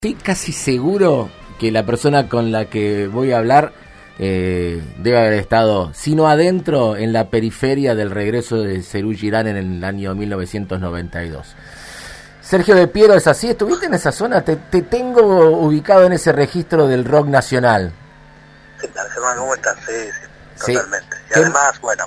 Estoy casi seguro que la persona con la que voy a hablar debe haber estado, si no adentro, en la periferia del regreso de Serú Girán en el año 1992. Sergio de Piero, ¿es así? ¿Estuviste en esa zona? Te tengo ubicado en ese registro del rock nacional. ¿Qué tal, Germán? ¿Cómo estás? Sí, totalmente. Y ¿Qué? además, bueno,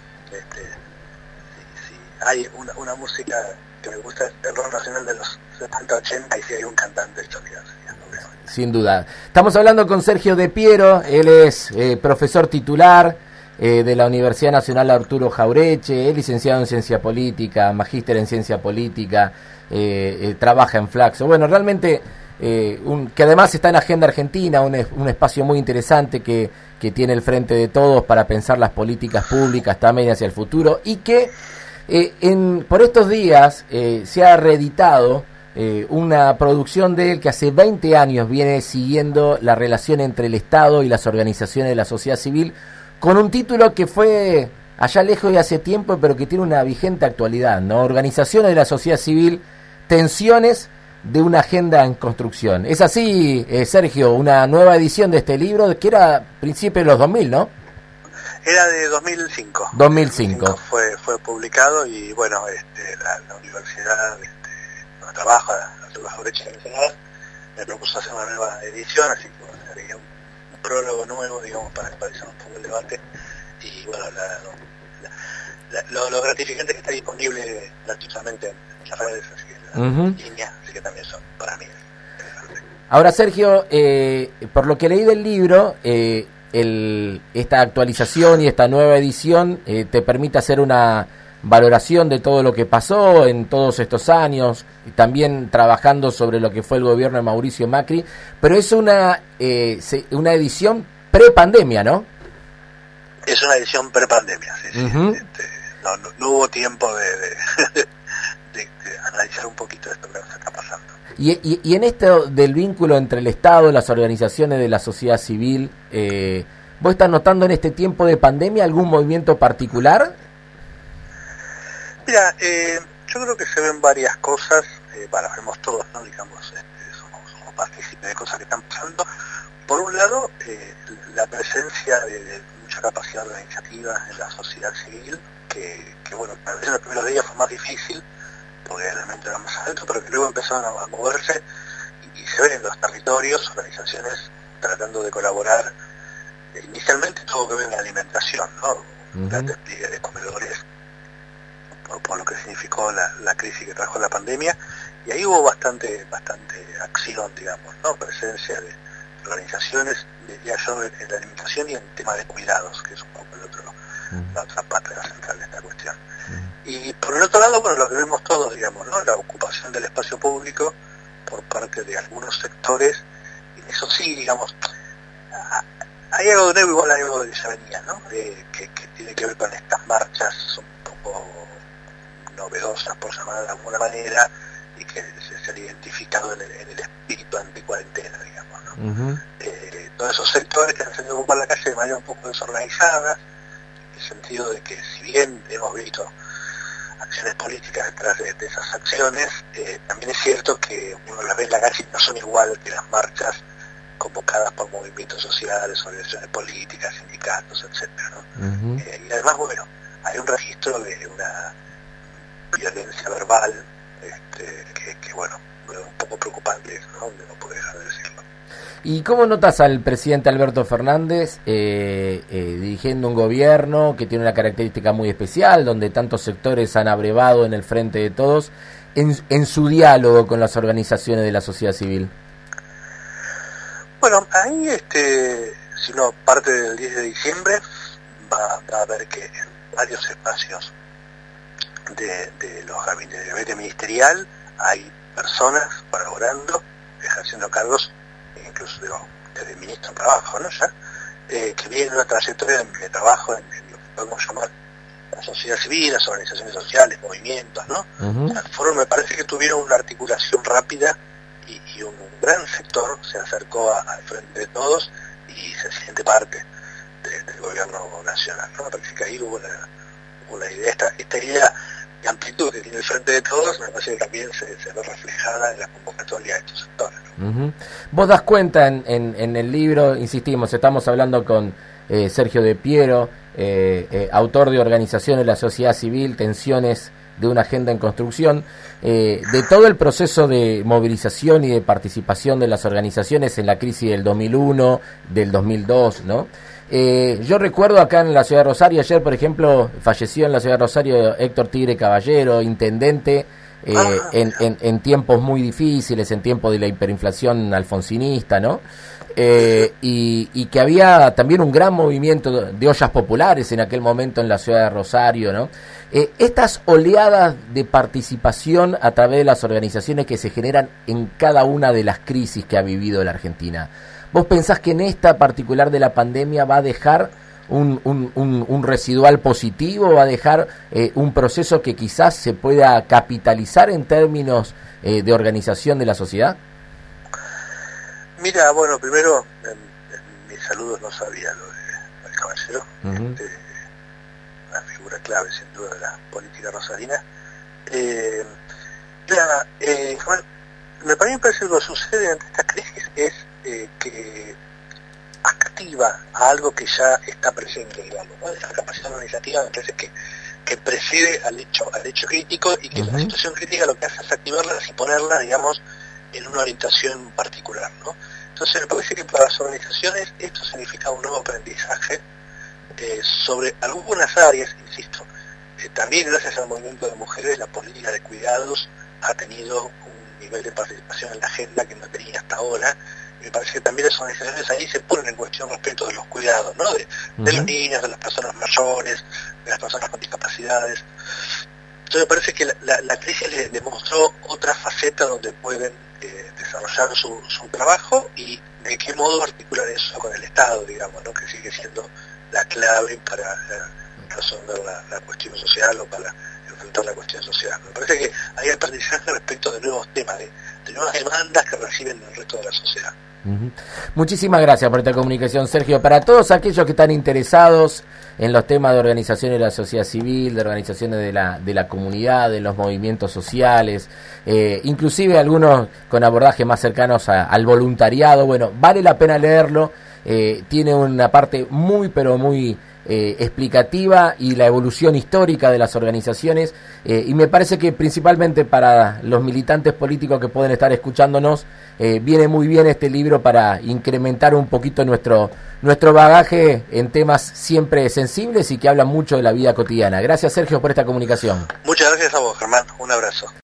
si hay una música que me gusta, el rock nacional de los 70, 80, y si hay un cantante de historia. Sin duda. Estamos hablando con Sergio de Piero, él es profesor titular de la Universidad Nacional Arturo Jaureche, es licenciado en Ciencia Política, magíster en Ciencia Política, trabaja en Flaxo. Bueno, realmente, que además está en Agenda Argentina, un espacio muy interesante que tiene el Frente de Todos para pensar las políticas públicas también hacia el futuro, y que por estos días se ha reeditado una producción de él que hace 20 años viene siguiendo la relación entre el Estado y las organizaciones de la sociedad civil, con un título que fue allá lejos de hace tiempo, pero que tiene una vigente actualidad, ¿no? Organizaciones de la sociedad civil, tensiones de una agenda en construcción. Es así, Sergio, una nueva edición de este libro, que era a principios de los 2000, ¿no? Era de 2005. 2005. Fue publicado, y bueno, la universidad donde trabaja, la Jaureche me propuso hacer una nueva edición, así que bueno, agregué un prólogo nuevo, digamos, para actualizar un poco el debate. Y bueno, lo gratificante es que está disponible gratuitamente en las redes, así que en línea, así que también son para mí interesantes. Ahora, Sergio, por lo que leí del libro, esta actualización y esta nueva edición te permite hacer una valoración de todo lo que pasó en todos estos años, y también trabajando sobre lo que fue el gobierno de Mauricio Macri, pero es una edición pre-pandemia, ¿no? Es una edición pre-pandemia, sí. No hubo tiempo de analizar un poquito esto que nos está pasando. Y en esto del vínculo entre el Estado, las organizaciones de la sociedad civil, ¿vos estás notando en este tiempo de pandemia algún movimiento particular? Mira, yo creo que se ven varias cosas, vemos todos, ¿no? Digamos, somos partícipes de cosas que están pasando. Por un lado, la presencia de mucha capacidad organizativa en la sociedad civil, que bueno, tal vez en los primeros días fue más difícil, porque el elemento era más alto, pero que luego empezaron a moverse, y se ven en los territorios organizaciones tratando de colaborar. Inicialmente tuvo que ver en la alimentación, ¿no? La despliegue de comedores, por lo que significó la crisis que trajo la pandemia, y ahí hubo bastante acción, digamos, ¿no? Presencia de organizaciones, ya yo en la alimentación y en tema de cuidados, que es un poco la otra parte central de esta cuestión. Y por el otro lado, bueno, lo que vemos todos, digamos, ¿no? La ocupación del espacio público por parte de algunos sectores, y eso sí, digamos, hay algo nuevo, igual hay algo de que ya venía, ¿no? Que tiene que ver con estas marchas un poco novedosas, por llamar de alguna manera, y que se han identificado en el espíritu anticuarentena, digamos, ¿no? Todos esos sectores que han salido a ocupar la calle de manera un poco desorganizada, en el sentido de que, si bien hemos visto acciones políticas detrás de esas acciones, también es cierto que uno las ve en la calle y no son igual que las marchas convocadas por movimientos sociales, organizaciones políticas, sindicatos, etcétera, ¿no? Y además, bueno, hay un registro de una violencia verbal que bueno, un poco preocupante, ¿no? No puedo dejar de decirlo. ¿Y cómo notas al presidente Alberto Fernández dirigiendo un gobierno que tiene una característica muy especial, donde tantos sectores han abrevado en el Frente de Todos, en su diálogo con las organizaciones de la sociedad civil? Bueno, ahí, si uno parte del 10 de diciembre, va a ver que en varios espacios de los gabinetes, del gabinete ministerial, hay personas colaborando, ejerciendo cargos, incluso desde el ministro de Trabajo, ¿no? Ya, que viene una trayectoria de trabajo en lo que podemos llamar la sociedad civil, las organizaciones sociales, movimientos, ¿no? Me parece que tuvieron una articulación rápida, y un gran sector se acercó al Frente de Todos y se siente parte del gobierno nacional, ¿no? Me parece que ahí hubo una idea, esta idea y amplitud que tiene el Frente de Todos, me parece que también se ve reflejada en la convocatoria de estos sectores, ¿no? Uh-huh. Vos das cuenta en el libro, insistimos, estamos hablando con Sergio de Piero, autor de Organización de la Sociedad Civil, Tensiones de una Agenda en Construcción, de todo el proceso de movilización y de participación de las organizaciones en la crisis del 2001, del 2002, ¿no? Yo recuerdo acá en la ciudad de Rosario, ayer por ejemplo falleció en la ciudad de Rosario Héctor Tigre Caballero, intendente, en tiempos muy difíciles, en tiempos de la hiperinflación alfonsinista, ¿no? Y que había también un gran movimiento de ollas populares en aquel momento en la ciudad de Rosario, ¿no? Estas oleadas de participación a través de las organizaciones que se generan en cada una de las crisis que ha vivido la Argentina, ¿vos pensás que en esta particular de la pandemia va a dejar un residual positivo, va a dejar un proceso que quizás se pueda capitalizar en términos de organización de la sociedad? Mira, bueno, primero, en mis saludos no sabía lo del Caballero, Uh-huh. Una figura clave sin duda de la política rosarina. Me parece que lo que sucede ante esta crisis es que activa a algo que ya está presente, digamos, ¿no? Esa capacidad organizativa me parece que precede al hecho crítico, y que Uh-huh. la situación crítica lo que hace es activarla y ponerla, digamos, en una orientación particular, ¿no? Entonces me parece que para las organizaciones esto significa un nuevo aprendizaje sobre algunas áreas, insisto. También gracias al movimiento de mujeres la política de cuidados ha tenido un nivel de participación en la agenda que no tenía hasta ahora. Me parece que también las organizaciones ahí se ponen en cuestión respecto de los cuidados, ¿no? De los niños, de las personas mayores, de las personas con discapacidades. Entonces me parece que la crisis les demostró otra faceta donde pueden desarrollar su trabajo, y de qué modo articular eso con el Estado, digamos, ¿no? Que sigue siendo la clave para resolver la cuestión social, o para enfrentar la cuestión social. Me parece que hay aprendizaje respecto de nuevos temas, de nuevas demandas que reciben el resto de la sociedad. Uh-huh. Muchísimas gracias por esta comunicación, Sergio. Para todos aquellos que están interesados en los temas de organizaciones de la sociedad civil, de organizaciones de la comunidad, de los movimientos sociales, inclusive algunos con abordajes más cercanos al voluntariado, bueno, vale la pena leerlo. Tiene una parte muy pero muy explicativa, y la evolución histórica de las organizaciones, y me parece que principalmente para los militantes políticos que pueden estar escuchándonos, viene muy bien este libro para incrementar un poquito nuestro bagaje en temas siempre sensibles y que hablan mucho de la vida cotidiana. Gracias, Sergio, por esta comunicación. Muchas gracias a vos, Germán. Un abrazo.